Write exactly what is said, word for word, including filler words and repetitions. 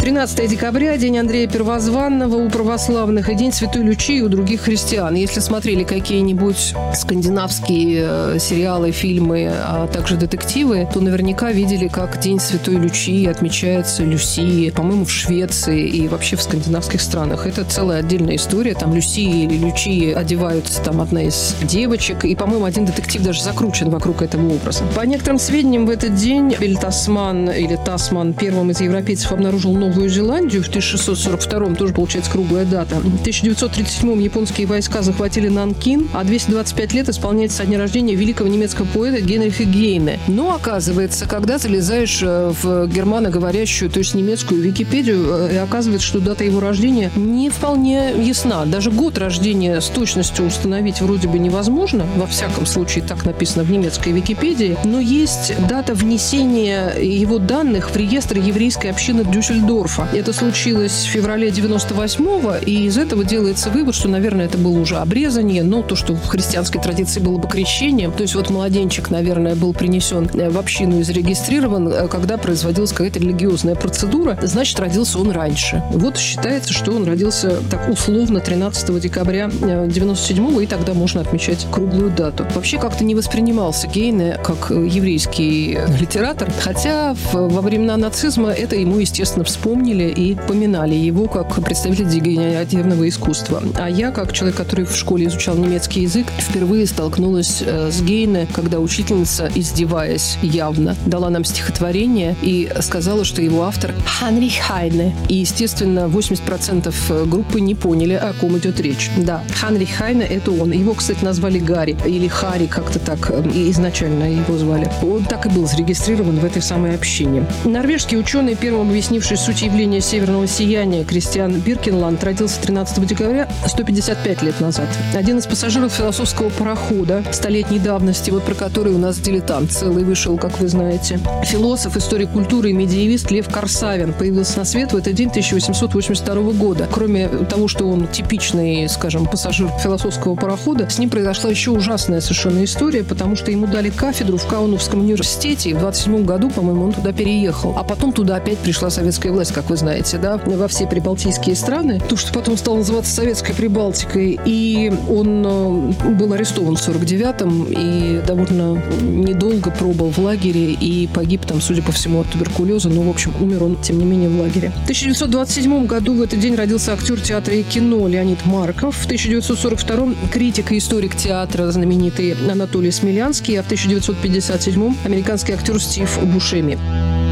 тринадцатое декабря, день Андрея Первозванного у православных и день Святой Лючии у других христиан. Если смотрели какие-нибудь скандинавские сериалы, фильмы, а также детективы, то наверняка видели, как день Святой Лючии отмечается Люсии, по-моему, в Швеции и вообще в скандинавских странах. Это целая отдельная история. Там Люсии или Лючии одеваются, там одна из девочек. И, по-моему, один детектив даже закручен вокруг этого образа. По некоторым сведениям, в этот день Абель Тасман или Тасман первым из европейцев обнаружил Новую Зеландию в тысяча шестьсот сорок втором, тоже получается круглая дата. В тысяча девятьсот тридцать седьмом японские войска захватили Нанкин, а двести двадцать пять лет исполняется со дня рождения великого немецкого поэта Генриха Гейне. Но, оказывается, когда залезаешь в германоговорящую, то есть немецкую Википедию, и оказывается, что дата его рождения не вполне ясна. Даже год рождения с точностью установить вроде бы невозможно, во всяком случае так написано в немецкой Википедии, но есть дата внесения его данных в реестр еврейской общины Дюссельдорфа. Это случилось в феврале девяносто восьмого, и из этого делается вывод, что, наверное, это было уже обрезание, но то, что в христианской традиции было бы крещением, то есть вот младенчик, наверное, был принесен в общину и зарегистрирован, когда производилась какая-то религиозная процедура, значит, родился он раньше. Вот считается, что он родился так условно тринадцатого декабря девяносто седьмого, и тогда можно отмечать круглую дату. Вообще как-то не воспринимался Гейне как еврейский литератор, хотя в, во времена нацизма это ему, естественно, вспомнили и поминали его как представитель дегенеративного искусства. А я, как человек, который в школе изучал немецкий язык, впервые столкнулась с Гейне, когда учительница, издеваясь явно, дала нам стихотворение и сказала, что его автор Ханрих Хайне. И, естественно, восемьдесят процентов группы не поняли, о ком идет речь. Да, Ханрих Хайне – это он. Его, кстати, назвали Гарри или Хари, как-то так изначально его звали. Он так и был зарегистрирован в этой самой общине. Норвежский ученый, первым объяснивший суть явления северного сияния, Кристиан Биркенланд, родился тринадцатого декабря сто пятьдесят пять лет назад. Один из пассажиров философского парохода столетней давности, вот про который у нас дилетант целый вышел, как вы знаете. Философ, историк культуры и медиевист Лев Корсавин появился на свет в этот день тысяча восемьсот восемьдесят второго года. Кроме того, что он типичный, скажем, пассажир философского парохода, с ним произошла еще ужасная совершенно история, потому что ему дали кафедру в Каунасском университете, и в двадцать седьмом году, по-моему, он туда переехал. А потом туда опять пришла советская власть, как вы знаете, да, во все прибалтийские страны. То, что потом стало называться Советской Прибалтикой. И он был арестован в сорок девятом и довольно недолго пробыл в лагере и погиб там, судя по всему, от туберкулеза. Но, в общем, умер он, тем не менее, в лагере. В тысяча девятьсот двадцать седьмом году в этот день родился актер театра и кино Леонид Марков. В тысяча девятьсот сорок втором критик и историк театра знаменитый Анатолий Смелянский, а в тысяча девятьсот пятьдесят седьмом американский актер Стив Бушеми.